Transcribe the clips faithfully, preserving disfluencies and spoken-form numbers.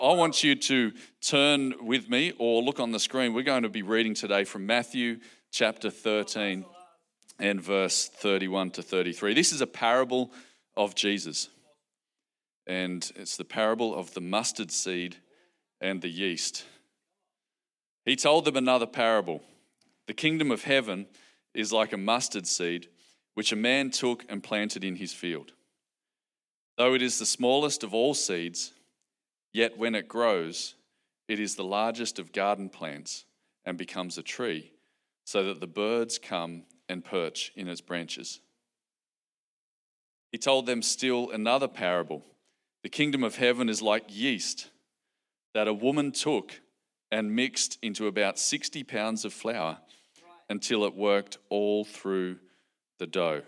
I want you to turn with me or look on the screen. We're going to be reading today from Matthew chapter thirteen and verse thirty-one to thirty-three. This is a parable of Jesus, and it's the parable of the mustard seed and the yeast. He told them another parable. The kingdom of heaven is like a mustard seed, which a man took and planted in his field. Though it is the smallest of all seeds, yet when it grows, it is the largest of garden plants and becomes a tree, so that the birds come and perch in its branches. He told them still another parable. The kingdom of heaven is like yeast that a woman took and mixed into about sixty pounds of flour until it worked all through the dough.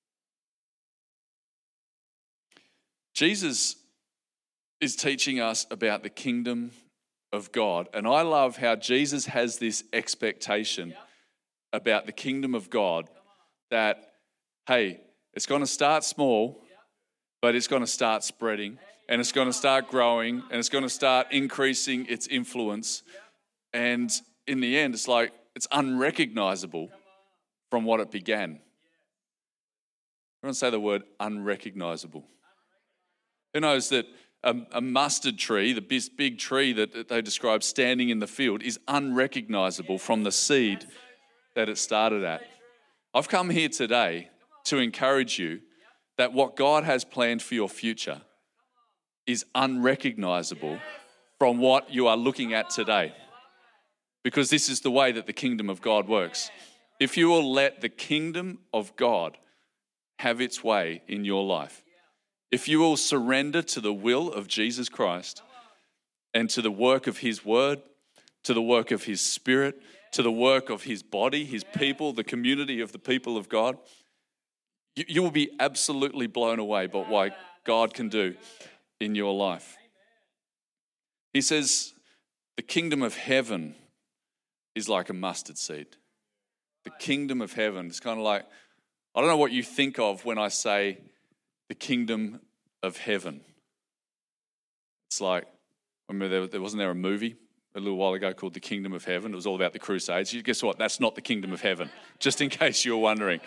Jesus is teaching us about the kingdom of God. And I love how Jesus has this expectation about the kingdom of God that, hey, it's going to start small, but it's going to start spreading, and it's going to start growing, and it's going to start increasing its influence. And in the end, it's like it's unrecognizable from what it began. Everyone say the word unrecognizable. Who knows that a, a mustard tree, the big, big tree that they describe standing in the field, is unrecognizable from the seed that it started at? I've come here today to encourage you that what God has planned for your future is unrecognizable from what you are looking at today. Because this is the way that the kingdom of God works. If you will let the kingdom of God have its way in your life, if you will surrender to the will of Jesus Christ and to the work of his word, to the work of his spirit, to the work of his body, his people, the community of the people of God, you, you will be absolutely blown away by what God can do in your life. He says, the kingdom of heaven is like a mustard seed. The kingdom of heaven is kind of like, I don't know what you think of when I say the kingdom of heaven. It's like, I remember there, there wasn't there a movie a little while ago called The Kingdom of Heaven. It was all about the Crusades. You guess what? That's not the kingdom of heaven, just in case you were wondering.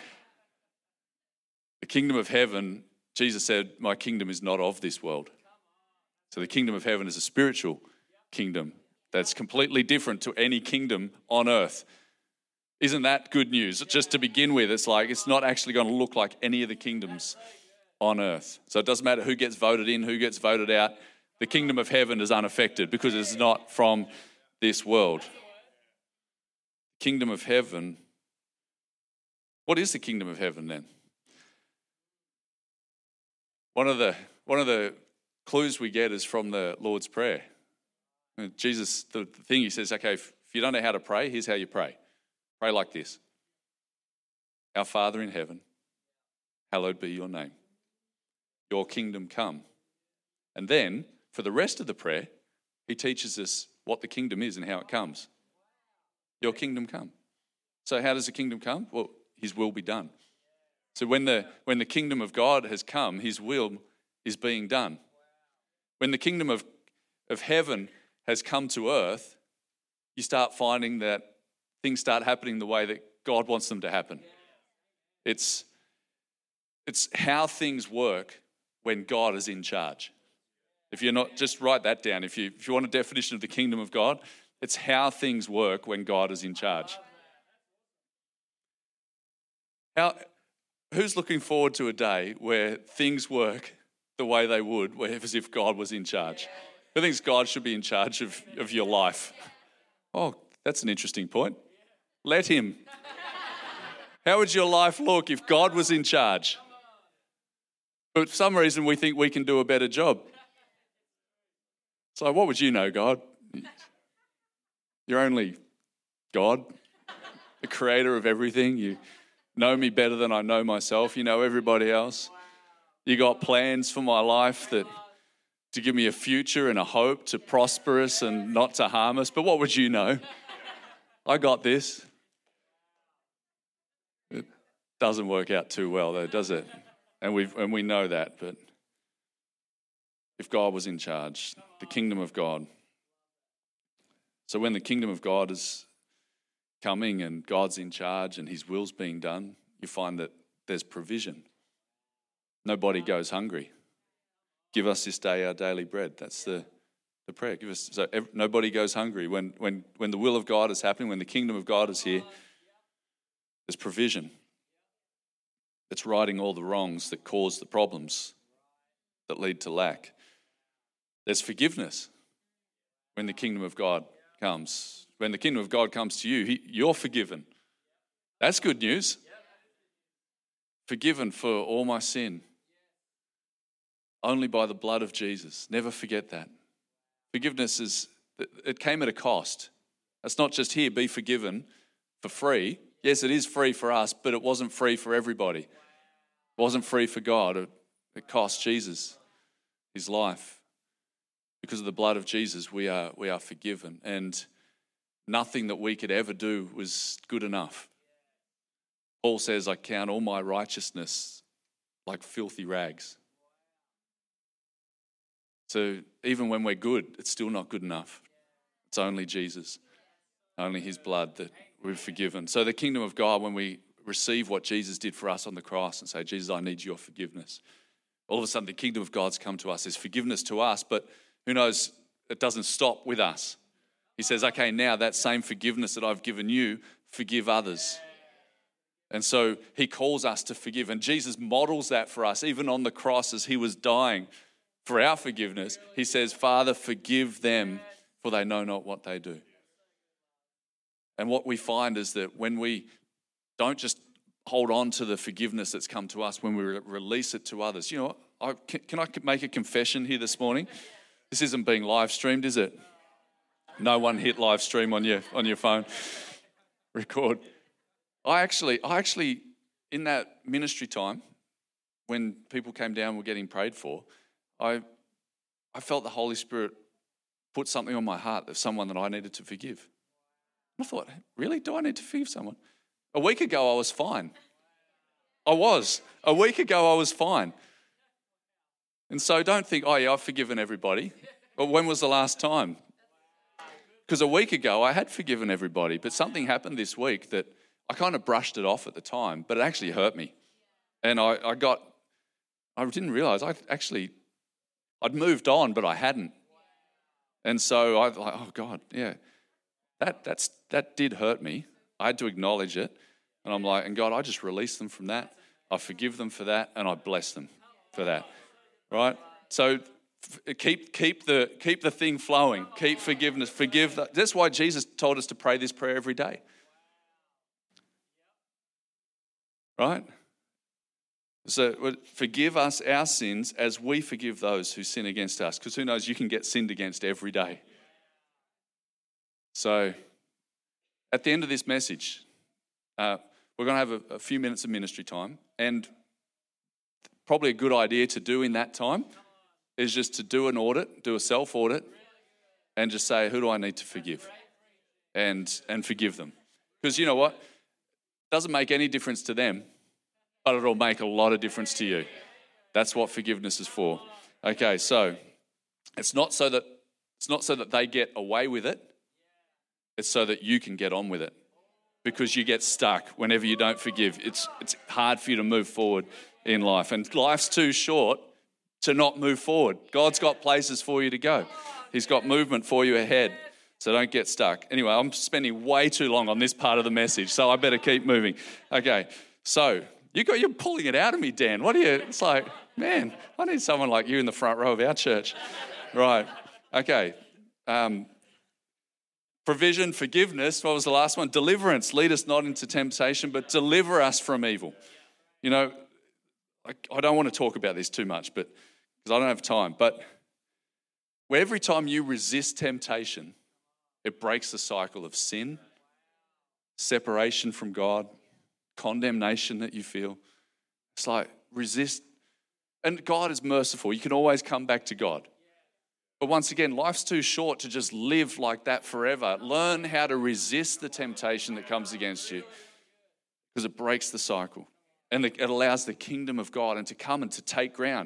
The kingdom of heaven, Jesus said, my kingdom is not of this world. So the kingdom of heaven is a spiritual kingdom that's completely different to any kingdom on earth. Isn't that good news? Just to begin with, it's like it's not actually going to look like any of the kingdoms on earth. So it doesn't matter who gets voted in, who gets voted out. The kingdom of heaven is unaffected because it's not from this world. Kingdom of heaven. What is the kingdom of heaven then? One of the one of the clues we get is from the Lord's Prayer. Jesus, the thing he says, okay, if you don't know how to pray, here's how you pray. Pray like this. Our Father in heaven, hallowed be your name. Your kingdom come. And then, for the rest of the prayer, he teaches us what the kingdom is and how it comes. Your kingdom come. So how does the kingdom come? Well, his will be done. So when the when the kingdom of God has come, his will is being done. When the kingdom of, of heaven has come to earth, you start finding that things start happening the way that God wants them to happen. It's, it's how things work when God is in charge. If you're not, just write that down. If you if you want a definition of the kingdom of God, it's how things work when God is in charge. How, who's looking forward to a day where things work the way they would, where as if God was in charge? Who thinks God should be in charge of, of your life? Oh, that's an interesting point. Let him. How would your life look if God was in charge? But for some reason, we think we can do a better job. So what would you know, God? You're only God, the creator of everything. You know me better than I know myself. You know everybody else. You got plans for my life that to give me a future and a hope, to prosper us and not to harm us. But what would you know? I got this. It doesn't work out too well, though, does it? And we and we know that, but if God was in charge, the kingdom of God. So when the kingdom of God is coming and God's in charge and his will's being done, you find that there's provision. Nobody goes hungry. Give us this day our daily bread. That's the, the prayer. Give us so every, nobody goes hungry. When, when, when the will of God is happening, when the kingdom of God is here, there's provision. It's righting all the wrongs that cause the problems that lead to lack. There's forgiveness when the kingdom of God comes. When the kingdom of God comes to you, he, you're forgiven. That's good news. Forgiven for all my sin. Only by the blood of Jesus. Never forget that. Forgiveness is, it came at a cost. It's not just here, be forgiven for free. Yes, it is free for us, but it wasn't free for everybody. It wasn't free for God. It, it cost Jesus his life. Because of the blood of Jesus, we are we are forgiven. And nothing that we could ever do was good enough. Paul says, I count all my righteousness like filthy rags. So even when we're good, it's still not good enough. It's only Jesus, only his blood that we're forgiven. So the kingdom of God, when we receive what Jesus did for us on the cross and say, Jesus, I need your forgiveness. All of a sudden the kingdom of God's come to us. There's forgiveness to us, but who knows, it doesn't stop with us. He says, okay, now that same forgiveness that I've given you, forgive others. And so he calls us to forgive. And Jesus models that for us, even on the cross as he was dying for our forgiveness. He says, Father, forgive them, for they know not what they do. And what we find is that when we don't just hold on to the forgiveness that's come to us, when we re- release it to others. You know, I, can, can I make a confession here this morning? This isn't being live streamed, is it? No one hit live stream on your on your phone. Record. I actually, I actually, in that ministry time, when people came down and were getting prayed for, I, I felt the Holy Spirit put something on my heart of someone that I needed to forgive. I thought, really? Do I need to forgive someone? A week ago, I was fine. I was. A week ago, I was fine. And so don't think, oh yeah, I've forgiven everybody. But when was the last time? Because a week ago, I had forgiven everybody, but something happened this week that I kind of brushed it off at the time, but it actually hurt me. And I, I got, I didn't realize I actually, I'd moved on, but I hadn't. And so I was like, oh God, yeah, that that's that did hurt me. I had to acknowledge it. And I'm like, and God, I just release them from that. I forgive them for that, and I bless them for that. Right? So f- keep keep the keep the thing flowing. Keep forgiveness. Forgive. The, that's why Jesus told us to pray this prayer every day. Right? So forgive us our sins as we forgive those who sin against us. Because who knows, you can get sinned against every day. So at the end of this message, uh, we're going to have a, a few minutes of ministry time. And probably a good idea to do in that time is just to do an audit, do a self-audit, and just say, who do I need to forgive? And, and forgive them. Because you know what? It doesn't make any difference to them, but it'll make a lot of difference to you. That's what forgiveness is for. Okay, so it's not so that it's not so that they get away with it. It's so that you can get on with it. Because you get stuck whenever you don't forgive. It's it's hard for you to move forward in life. And life's too short to not move forward. God's got places for you to go. He's got movement for you ahead. So don't get stuck. Anyway, I'm spending way too long on this part of the message, so I better keep moving. Okay, so you got, you're pulling it out of me, Dan. What are you, it's like, man, I need someone like you in the front row of our church. Right, okay. Um, provision, forgiveness, what was the last one? Deliverance, lead us not into temptation, but deliver us from evil. You know, I, I don't want to talk about this too much, but because I don't have time, but where every time you resist temptation, it breaks the cycle of sin, separation from God, condemnation that you feel. It's like resist. And God is merciful. You can always come back to God. But once again, life's too short to just live like that forever. Learn how to resist the temptation that comes against you because it breaks the cycle. And it allows the kingdom of God and to come and to take ground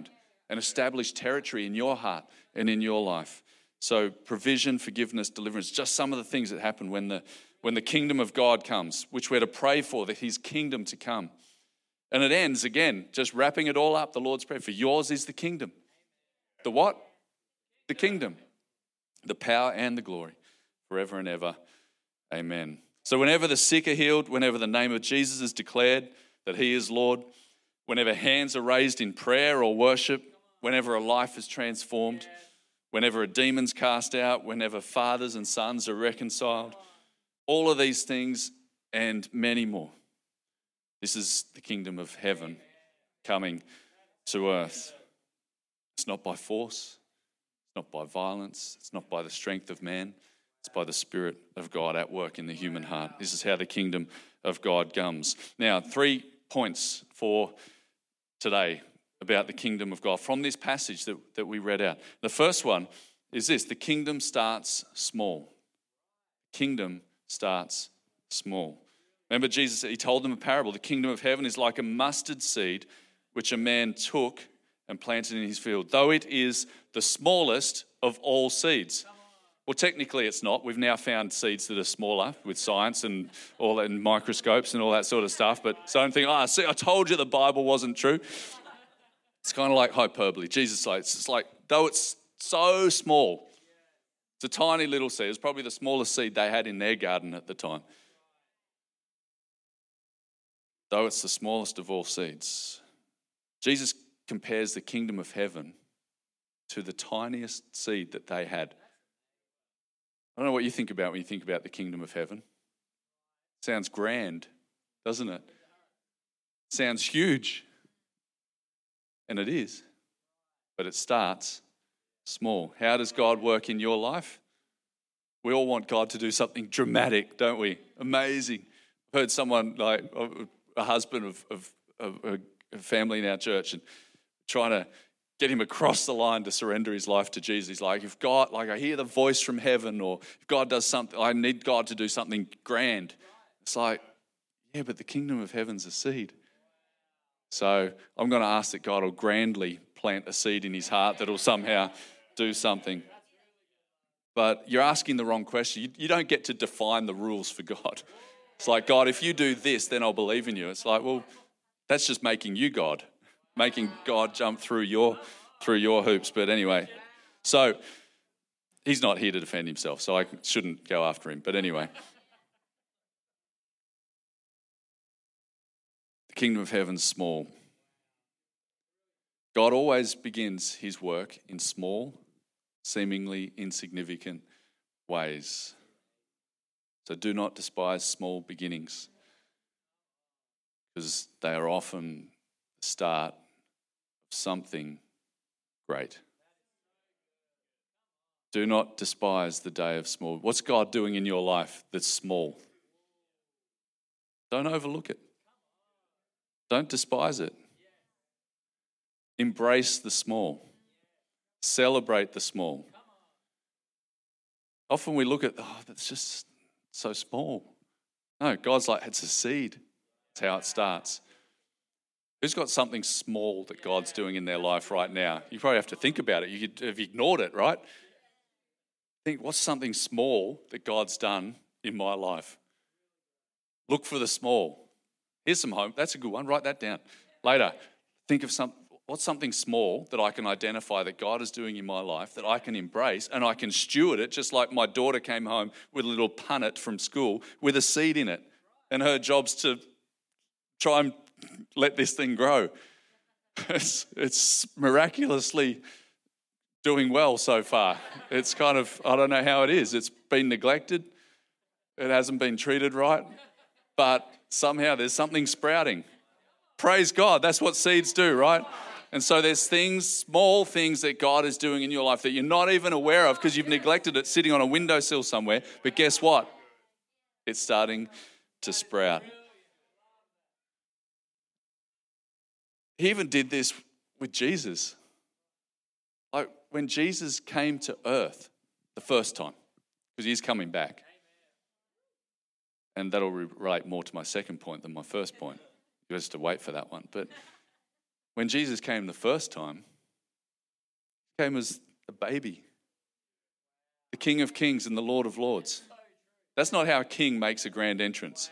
and establish territory in your heart and in your life. So provision, forgiveness, deliverance, just some of the things that happen when the when the kingdom of God comes, which we're to pray for, that his kingdom to come. And it ends, again, just wrapping it all up, the Lord's Prayer, for yours is the kingdom. The what? The kingdom. The power and the glory, forever and ever. Amen. So whenever the sick are healed, whenever the name of Jesus is declared that he is Lord, whenever hands are raised in prayer or worship, whenever a life is transformed, whenever a demon's cast out, whenever fathers and sons are reconciled, all of these things and many more. This is the kingdom of heaven coming to earth. It's not by force, it's not by violence, it's not by the strength of man, it's by the Spirit of God at work in the human heart. This is how the kingdom of God comes. Now, three points for today about the kingdom of God from this passage that, that we read out. The first one is this: the kingdom starts small. Kingdom starts small. Remember, Jesus, he told them a parable. The kingdom of heaven is like a mustard seed which a man took and planted in his field, though it is the smallest of all seeds. Well, technically it's not. We've now found seeds that are smaller with science and all that, and microscopes and all that sort of stuff. But so don't think, oh, see, I told you the Bible wasn't true. It's kind of like hyperbole. Jesus, like, it's like, though it's so small, it's a tiny little seed. It's probably the smallest seed they had in their garden at the time. Though it's the smallest of all seeds. Jesus compares the kingdom of heaven to the tiniest seed that they had. I don't know what you think about when you think about the kingdom of heaven. Sounds grand, doesn't it? Sounds huge. And it is. But it starts small. How does God work in your life? We all want God to do something dramatic, don't we? Amazing. I've heard someone, like a husband of, of, of a family in our church, and trying to get him across the line to surrender his life to Jesus. He's like, if God, like I hear the voice from heaven, or if God does something, I need God to do something grand. It's like, yeah, but the kingdom of heaven's a seed. So I'm going to ask that God will grandly plant a seed in his heart that will somehow do something. But you're asking the wrong question. You, you don't get to define the rules for God. It's like, God, if you do this, then I'll believe in you. It's like, well, that's just making you God, making God jump through your through your hoops. But anyway, so he's not here to defend himself, so I shouldn't go after him. But anyway, the kingdom of heaven's small. God always begins his work in small, seemingly insignificant ways. So do not despise small beginnings, because they are often the start of something great. Do not despise the day of small. What's God doing in your life that's small? Don't overlook it. Don't despise it. Embrace the small. Celebrate the small. Often we look at, oh, that's just so small. No, God's like, it's a seed. That's how it starts. Who's got something small that God's doing in their life right now? You probably have to think about it. You could have ignored it, right? Think, what's something small that God's done in my life? Look for the small. Here's some homework. That's a good one. Write that down. Later, think of some. What's something small that I can identify that God is doing in my life that I can embrace and I can steward it, just like my daughter came home with a little punnet from school with a seed in it, and her job's to try and let this thing grow. It's, it's miraculously doing well so far. It's kind of, I don't know how it is. It's been neglected. It hasn't been treated right. But somehow there's something sprouting. Praise God. That's what seeds do, right? And so there's things, small things that God is doing in your life that you're not even aware of because you've neglected it sitting on a windowsill somewhere. But guess what? It's starting to sprout. He even did this with Jesus. Like when Jesus came to earth the first time, because he's coming back. And that'll relate more to my second point than my first point. You have to wait for that one. But when Jesus came the first time, Came as a baby. The King of Kings and the Lord of Lords. That's not how a king makes a grand entrance.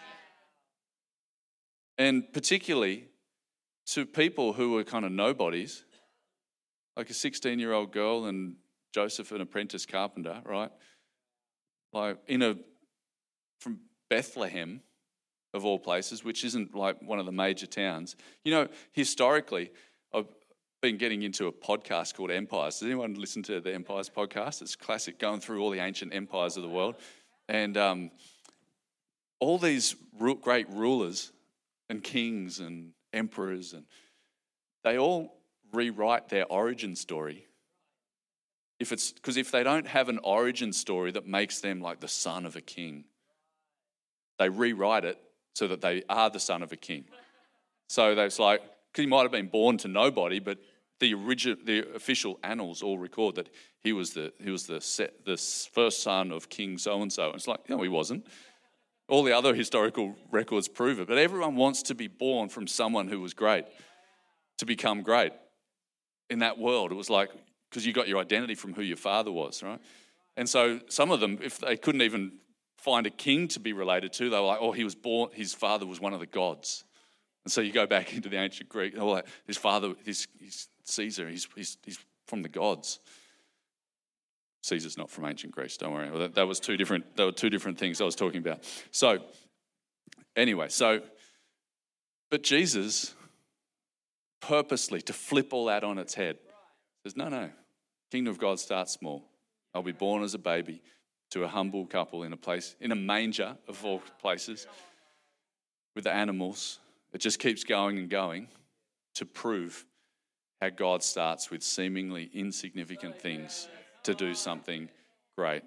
And particularly to people who were kind of nobodies, like a sixteen-year-old girl and Joseph, an apprentice carpenter, right? Like in a, from Bethlehem, of all places, which isn't like one of the major towns. You know, historically, I've been getting into a podcast called Empires. Does anyone listen to the Empires podcast? It's classic, going through all the ancient empires of the world. And um, all these ru- great rulers and kings and emperors, and they all rewrite their origin story. If it's because if they don't have an origin story that makes them like the son of a king, they rewrite it so that they are the son of a king. So that's like, because he might have been born to nobody, but the original, the official annals all record that he was the he was the set, the first son of King so and so. And it's like, no, he wasn't. All the other historical records prove it. But everyone wants to be born from someone who was great, to become great in that world. It was like, because you got your identity from who your father was, right? And so some of them, if they couldn't even find a king to be related to, they were like, oh, he was born, his father was one of the gods. And so you go back into the ancient Greek, they were like, his father, his, his Caesar, he's, he's, he's from the gods. Caesar's not from ancient Greece, don't worry. That, that was two different, that were two different things I was talking about. So anyway, so, but Jesus purposely, to flip all that on its head, says, no, no, kingdom of God starts small. I'll be born as a baby to a humble couple in a place, in a manger of all places, with the animals. It just keeps going and going to prove how God starts with seemingly insignificant things to do something great.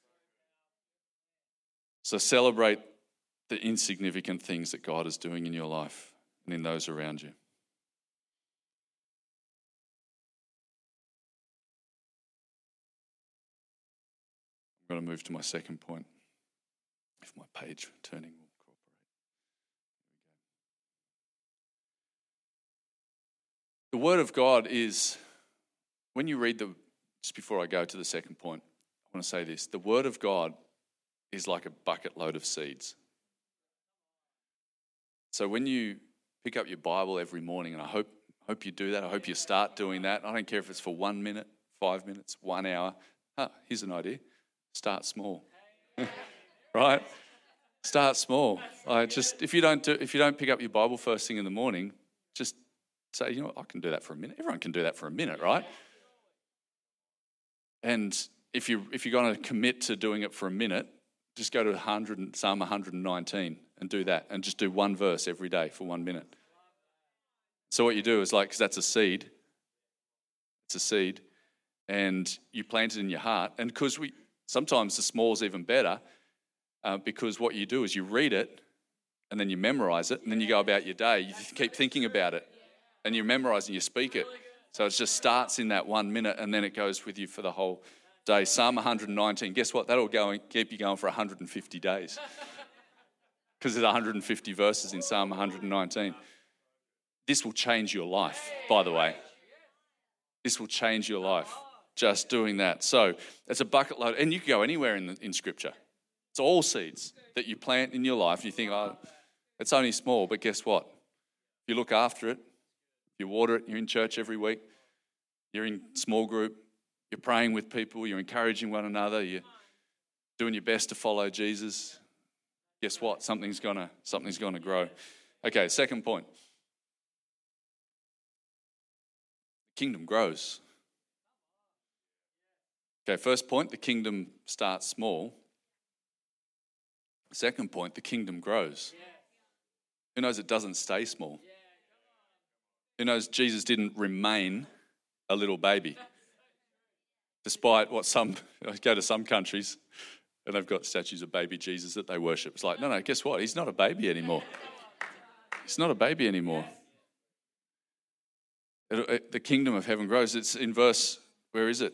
So celebrate the insignificant things that God is doing in your life and in those around you. I'm going to move to my second point. If my page turning will cooperate. The Word of God is, when you read the, just before I go to the second point, I want to say this. The Word of God is like a bucket load of seeds. So when you pick up your Bible every morning, and I hope hope you do that, I hope you start doing that. I don't care if it's for one minute, five minutes, one hour. Ah, here's an idea. Start small, right? Start small. I just if you don't do, if you don't pick up your Bible first thing in the morning, just say, you know what, I can do that for a minute. Everyone can do that for a minute, right? And if you if you're going to commit to doing it for a minute, just go to one hundred, Psalm one hundred nineteen and do that, and just do one verse every day for one minute. So what you do is like, because that's a seed. It's a seed, and you plant it in your heart, and because we. Sometimes the small is even better uh, because what you do is you read it and then you memorize it and then you go about your day. You keep thinking about it and you memorize and you speak it. So it just starts in that one minute and then it goes with you for the whole day. Psalm one hundred nineteen, guess what? That'll go and keep you going for one hundred fifty days because there's one hundred fifty verses in Psalm one hundred nineteen. This will change your life, by the way. This will change your life. Just doing that. So it's a bucket load. And you can go anywhere in the, in Scripture. It's all seeds that you plant in your life. You think, oh, it's only small. But guess what? If you look after it, you water it, you're in church every week, you're in small group, you're praying with people, you're encouraging one another, you're doing your best to follow Jesus, guess what? Something's gonna, something's gonna grow. Okay, second point. The kingdom grows. Okay, first point, the kingdom starts small. Second point, the kingdom grows. Who knows it doesn't stay small? Who knows Jesus didn't remain a little baby? Despite what some, I go to some countries and they've got statues of baby Jesus that they worship. It's like, no, no, guess what? He's not a baby anymore. He's not a baby anymore. It, it, the kingdom of heaven grows. It's in verse, where is it?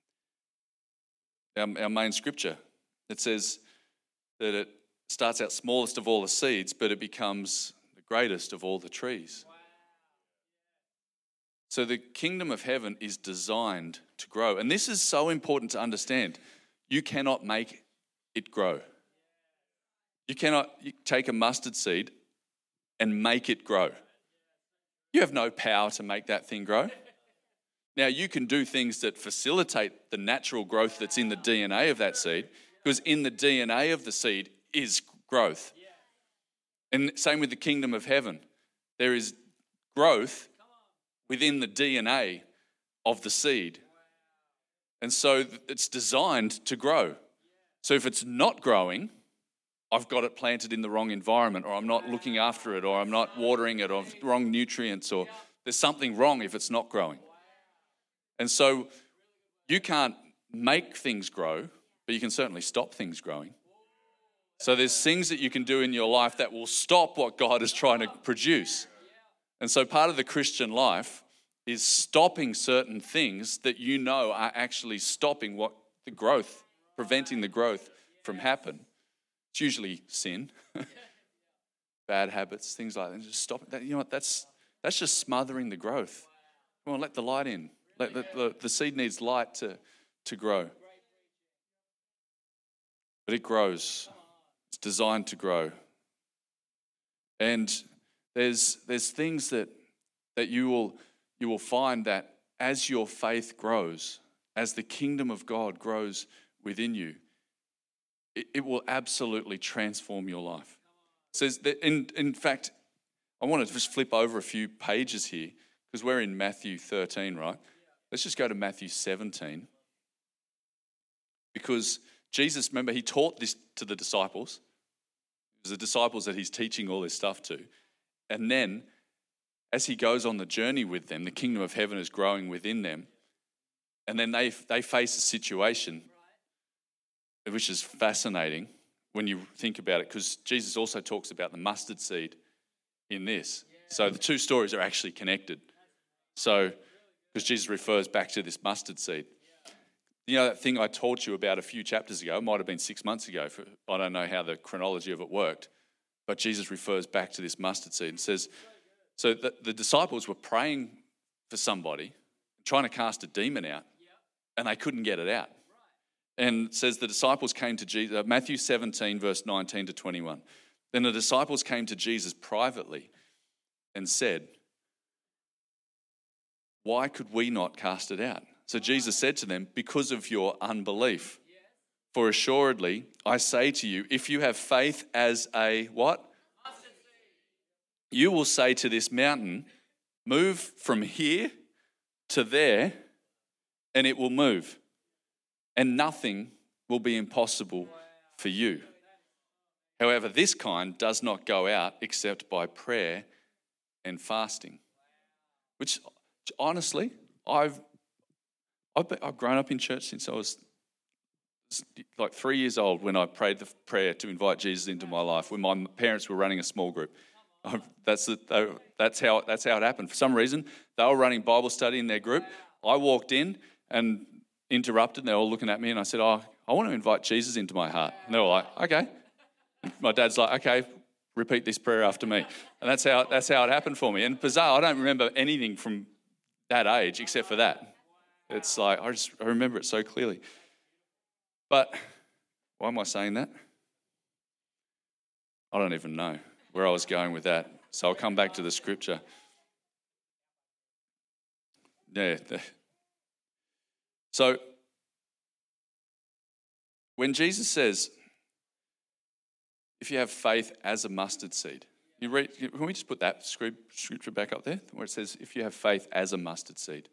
Our, our main scripture. It says that it starts out smallest of all the seeds, but it becomes the greatest of all the trees. So the kingdom of heaven is designed to grow. And this is so important to understand. You cannot make it grow. You cannot take a mustard seed and make it grow. You have no power to make that thing grow. Now, you can do things that facilitate the natural growth that's in the D N A of that seed, because in the D N A of the seed is growth. And same with the kingdom of heaven. There is growth within the D N A of the seed. And so it's designed to grow. So if it's not growing, I've got it planted in the wrong environment, or I'm not looking after it, or I'm not watering it, or wrong nutrients, or there's something wrong if it's not growing. And so you can't make things grow, but you can certainly stop things growing. So there's things that you can do in your life that will stop what God is trying to produce. And so part of the Christian life is stopping certain things that you know are actually stopping what the growth, preventing the growth from happen. It's usually sin, bad habits, things like that. Just stop it. You know what? That's that's just smothering the growth. Come on, let the light in. Let, let the, the seed needs light to, to grow. But it grows. It's designed to grow. And there's there's things that that you will you will find that as your faith grows, as the kingdom of God grows within you, it, it will absolutely transform your life. It says that in, in fact, I want to just flip over a few pages here because we're in Matthew thirteen, right? Let's just go to Matthew seventeen. Because Jesus, remember, he taught this to the disciples. It was the disciples that he's teaching all this stuff to. And then, as he goes on the journey with them, the kingdom of heaven is growing within them. And then they they face a situation, which is fascinating when you think about it, because Jesus also talks about the mustard seed in this. So the two stories are actually connected. So, because Jesus refers back to this mustard seed. You know that thing I taught you about a few chapters ago, it might have been six months ago, for, I don't know how the chronology of it worked, but Jesus refers back to this mustard seed and says, so the, the disciples were praying for somebody, trying to cast a demon out, and they couldn't get it out. And it says the disciples came to Jesus, uh, Matthew seventeen, verse nineteen to twenty-one. Then the disciples came to Jesus privately and said, why could we not cast it out? So Jesus said to them, because of your unbelief. For assuredly, I say to you, if you have faith as a what? You will say to this mountain, move from here to there, and it will move. And nothing will be impossible for you. However, this kind does not go out except by prayer and fasting. Which, honestly, I've I've, been, I've grown up in church since I was like three years old when I prayed the prayer to invite Jesus into my life when my parents were running a small group. That's the, that's how that's how it happened. For some reason, they were running Bible study in their group. I walked in and interrupted, and they were all looking at me, and I said, oh, I want to invite Jesus into my heart. And they were like, okay. And my dad's like, okay, repeat this prayer after me. And that's how that's how it happened for me. And bizarre, I don't remember anything from that age except for that. It's like, I just I remember it so clearly. But why am I saying that? I don't even know where I was going with that. So I'll come back to the scripture. Yeah. The, so when Jesus says, if you have faith as a mustard seed, you read, can we just put that scripture back up there where it says, if you have faith as a mustard seed?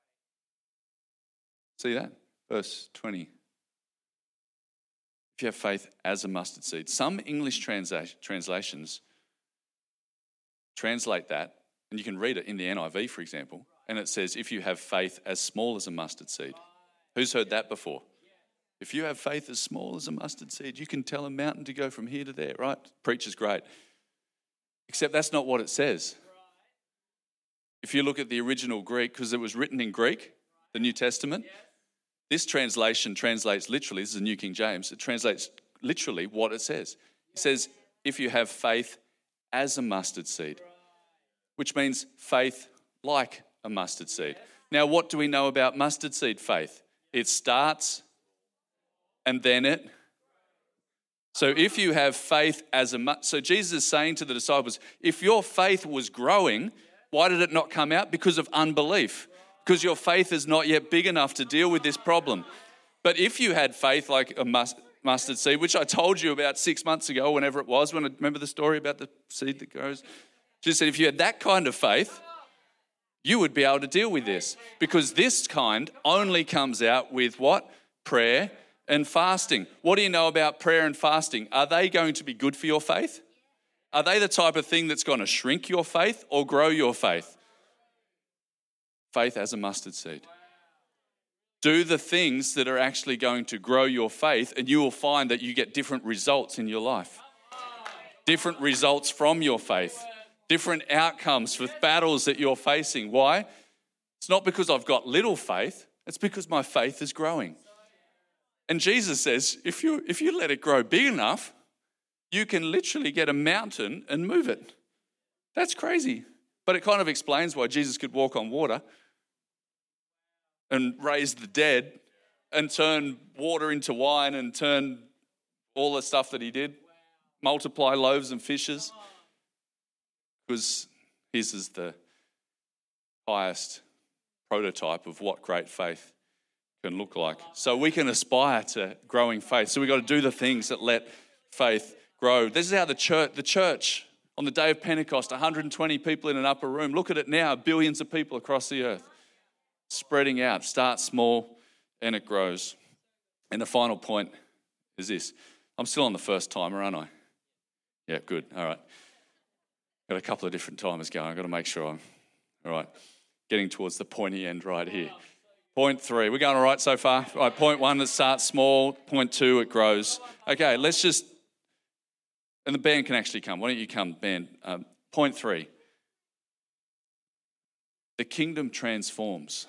See that? Verse twenty. If you have faith as a mustard seed. Some English transla- translations translate that, and you can read it in the N I V, for example, and it says, if you have faith as small as a mustard seed. Who's heard that before? If you have faith as small as a mustard seed, you can tell a mountain to go from here to there, right? Preach is great. Except that's not what it says. If you look at the original Greek, because it was written in Greek, the New Testament, this translation translates literally, this is the New King James, it translates literally what it says. It says, if you have faith as a mustard seed, which means faith like a mustard seed. Now, what do we know about mustard seed faith? It starts and then it. So if you have faith as a, mu- so Jesus is saying to the disciples, if your faith was growing, why did it not come out? Because of unbelief. Because your faith is not yet big enough to deal with this problem. But if you had faith like a must, mustard seed, which I told you about six months ago, whenever it was, when I remember the story about the seed that grows. Jesus said, if you had that kind of faith, you would be able to deal with this. Because this kind only comes out with what? Prayer and fasting. What do you know about prayer and fasting? Are they going to be good for your faith? Are they the type of thing that's going to shrink your faith or grow your faith? Faith as a mustard seed. Do the things that are actually going to grow your faith, and you will find that you get different results in your life. Different results from your faith. Different outcomes for battles that you're facing. Why? It's not because I've got little faith. It's because my faith is growing. And Jesus says, if you, if you let it grow big enough, you can literally get a mountain and move it. That's crazy. But it kind of explains why Jesus could walk on water and raise the dead and turn water into wine and turn all the stuff that he did, multiply loaves and fishes, because his is the highest prototype of what great faith can look like. So we can aspire to growing faith. So we've got to do the things that let faith grow. This is how the church, the church on the day of Pentecost, one hundred twenty people in an upper room. Look at it now, billions of people across the earth. Spreading out, start small and it grows. And the final point is this. I'm still on the first timer, aren't I? Yeah, good. All right. Got a couple of different timers going. I've got to make sure I'm, all right, getting towards the pointy end right here. Point three. We're going all right so far? All right, point one, it starts small. Point two, it grows. Okay, let's just, and the band can actually come. Why don't you come, band? Um, point three. The kingdom transforms.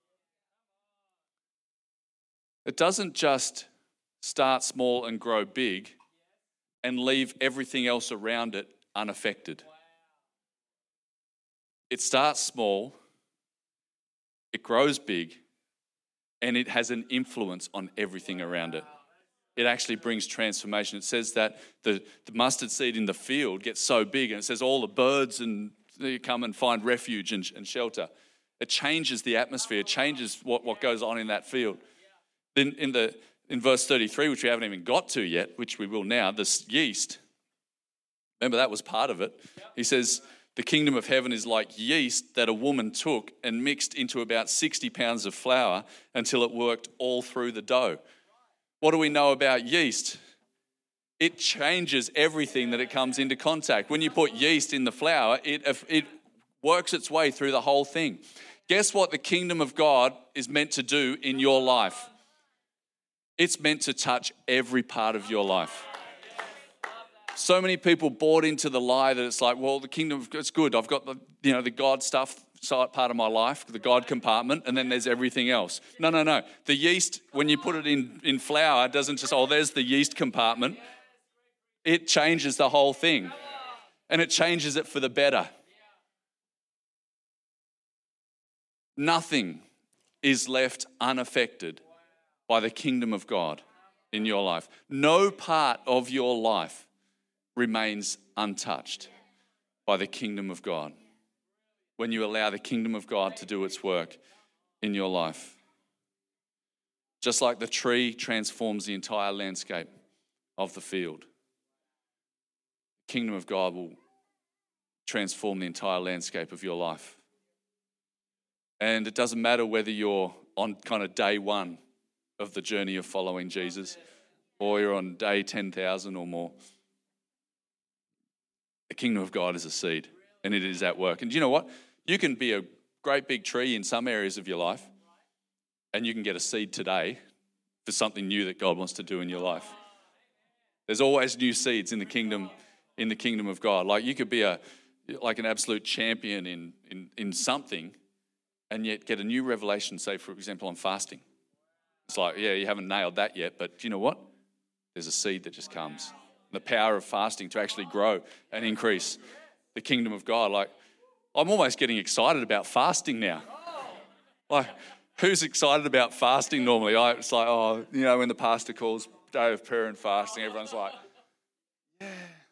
It doesn't just start small and grow big and leave everything else around it unaffected. It starts small, it grows big, and it has an influence on everything around it. It actually brings transformation. It says that the, the mustard seed in the field gets so big, and it says all the birds and they come and find refuge and, and shelter. It changes the atmosphere. It changes what, what goes on in that field. Then in the in verse thirty-three, which we haven't even got to yet, which we will now, this yeast, remember that was part of it. He says, the kingdom of heaven is like yeast that a woman took and mixed into about sixty pounds of flour until it worked all through the dough. What do we know about yeast? It changes everything that it comes into contact. When you put yeast in the flour, it, it works its way through the whole thing. Guess what the kingdom of God is meant to do in your life? It's meant to touch every part of your life. So many people bought into the lie that it's like, well, the kingdom of God's good. I've got the, you know, the God stuff part of my life, the God compartment, and then there's everything else. No, no, no. The yeast, when you put it in, in flour, doesn't just, oh, there's the yeast compartment. It changes the whole thing. And it changes it for the better. Nothing is left unaffected by the kingdom of God in your life. No part of your life remains untouched by the kingdom of God when you allow the kingdom of God to do its work in your life. Just like the tree transforms the entire landscape of the field, the kingdom of God will transform the entire landscape of your life. And it doesn't matter whether you're on kind of day one of the journey of following Jesus or you're on day ten thousand or more. The kingdom of God is a seed and it is at work. And do you know what? You can be a great big tree in some areas of your life and you can get a seed today for something new that God wants to do in your life. There's always new seeds in the kingdom, in the kingdom of God. Like you could be a like an absolute champion in, in, in something and yet get a new revelation, say, for example, on fasting. It's like, yeah, you haven't nailed that yet, but do you know what? There's a seed that just comes. The power of fasting to actually grow and increase the kingdom of God. Like, I'm almost getting excited about fasting now. Like, who's excited about fasting normally? I, it's like, oh, you know, when the pastor calls day of prayer and fasting, everyone's like, yeah.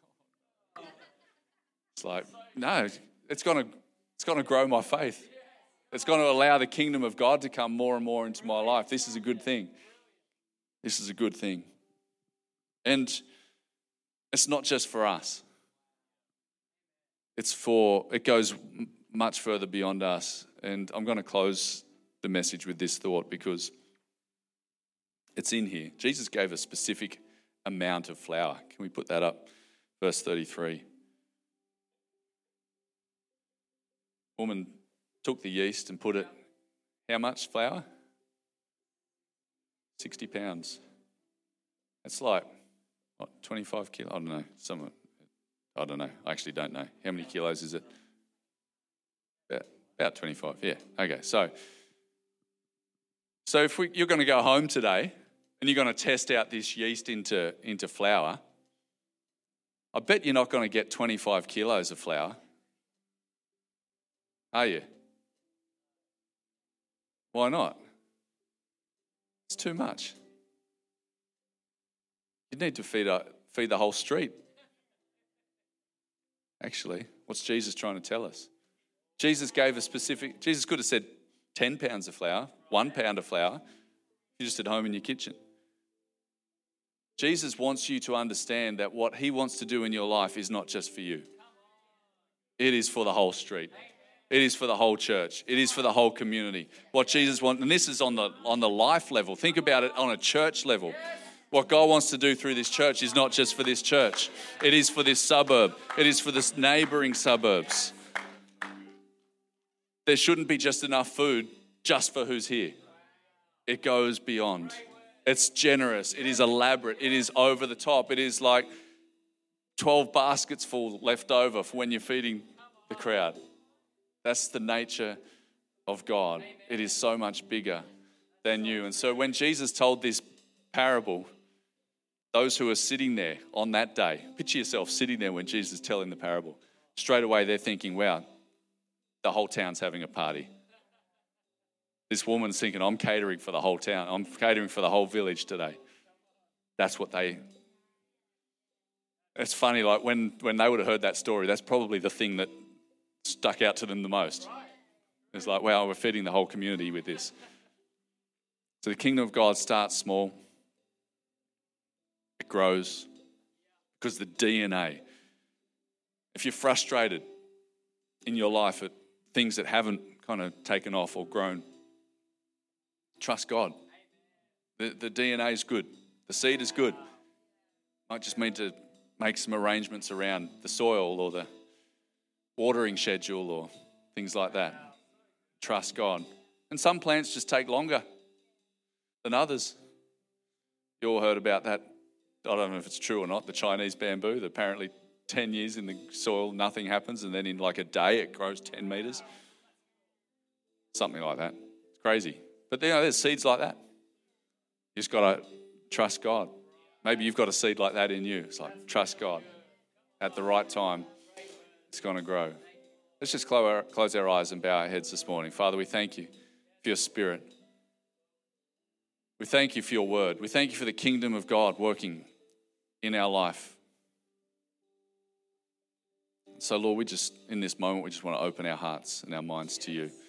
It's like, no, it's going to it's going to grow my faith. It's going to allow the kingdom of God to come more and more into my life. This is a good thing. This is a good thing. And it's not just for us. It's for, it goes much further beyond us. And I'm going to close the message with this thought because it's in here. Jesus gave a specific amount of flour. Can we put that up? Verse thirty-three. Woman took the yeast and put it, how much flour? sixty pounds. That's like, what, twenty-five kilos? I don't know. Some, I don't know. I actually don't know. How many kilos is it? About, about twenty-five, yeah. Okay, so, so if we, you're going to go home today and you're going to test out this yeast into, into flour, I bet you're not going to get twenty-five kilos of flour. Are you? Why not? It's too much. You need to feed, a, feed the whole street. Actually, what's Jesus trying to tell us? Jesus gave a specific, Jesus could have said ten pounds of flour, one pound of flour, you're just at home in your kitchen. Jesus wants you to understand that what he wants to do in your life is not just for you. It is for the whole street. It is for the whole church. It is for the whole community. What Jesus wants, and this is on the on the life level. Think about it on a church level. What God wants to do through this church is not just for this church. It is for this suburb. It is for this neighboring suburbs. There shouldn't be just enough food just for who's here. It goes beyond. It's generous. It is elaborate. It is over the top. It is like twelve baskets full left over for when you're feeding the crowd. That's the nature of God. It is so much bigger than you. And so when Jesus told this parable, those who are sitting there on that day, picture yourself sitting there when Jesus is telling the parable. Straight away they're thinking, wow, the whole town's having a party. This woman's thinking, I'm catering for the whole town. I'm catering for the whole village today. That's what they... It's funny, like when, when they would have heard that story, that's probably the thing that stuck out to them the most. It's like, wow, we're feeding the whole community with this. So the kingdom of God starts small. It grows because the D N A. If you're frustrated in your life at things that haven't kind of taken off or grown, trust God. The, the D N A is good. The seed is good. Might just need to make some arrangements around the soil or the watering schedule or things like that. Trust God. And some plants just take longer than others. You all heard about that. I don't know if it's true or not, the Chinese bamboo, that apparently ten years in the soil, nothing happens, and then in like a day it grows ten metres. Something like that. It's crazy. But you know, there's seeds like that. You just got to trust God. Maybe you've got a seed like that in you. It's like, trust God. At the right time, it's going to grow. Let's just close our, close our eyes and bow our heads this morning. Father, we thank you for your Spirit. We thank you for your word. We thank you for the kingdom of God working in our life. So, Lord, we just, in this moment, we just want to open our hearts and our minds to you.